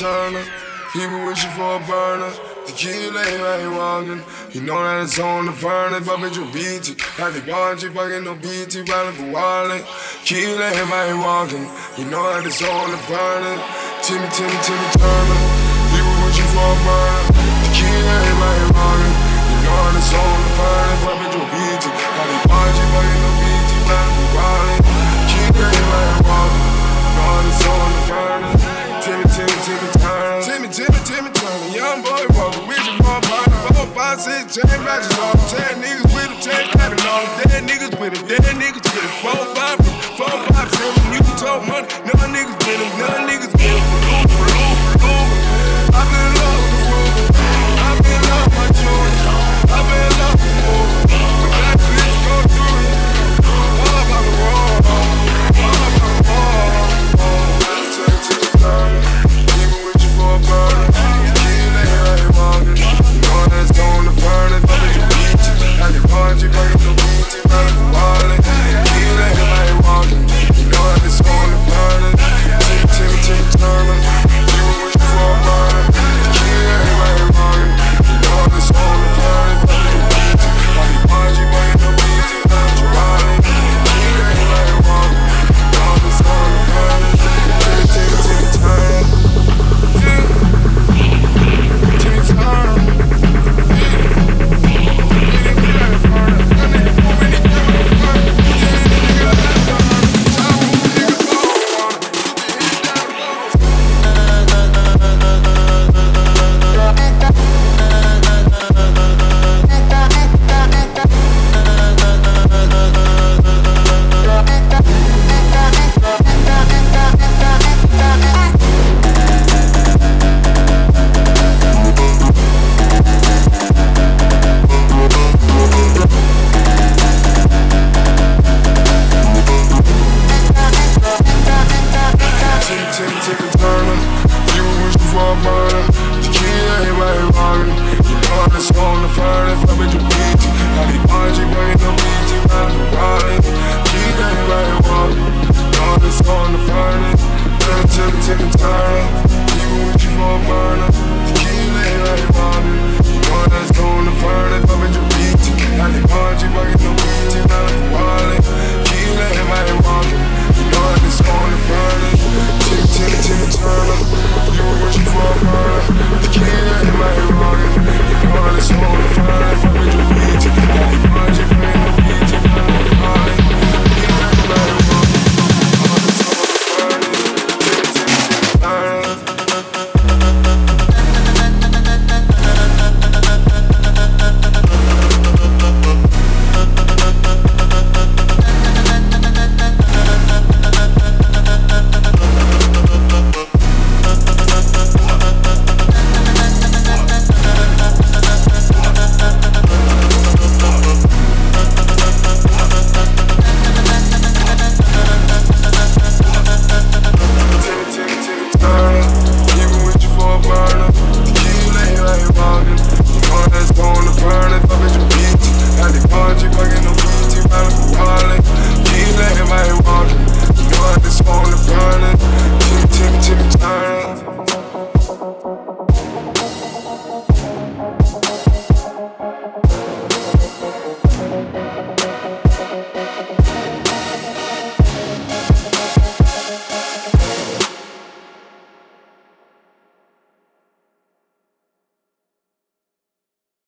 Turner. People wishing for a burner. Tequila ain't walking. You know that it's on the furnace. But bitch, you beat it. Like the bunch, you fucking no BT, riding for wallet. Tequila ain't walking. You know that it's on the furnace. Timmy Turner. People wishing for a burner. Tequila ain't walking. You know that it's on the furnace. But bitch, you beat it. Like the bunch, you fucking no BT, riding for wallet. Tequila ain't walking. You know that it's on the furnace. Timmy Turner. Timmy Turner. Young boy walking with you for a partner. 4, 5, 6, chain matches off. 10 niggas with him, 10 having all them. Dead niggas with him, dead niggas with him. 4, 5, 7. You can talk money. None niggas with him, none niggas with him. I've been in love with the Ruger. I've been in love with my jewelry. I've been in love with the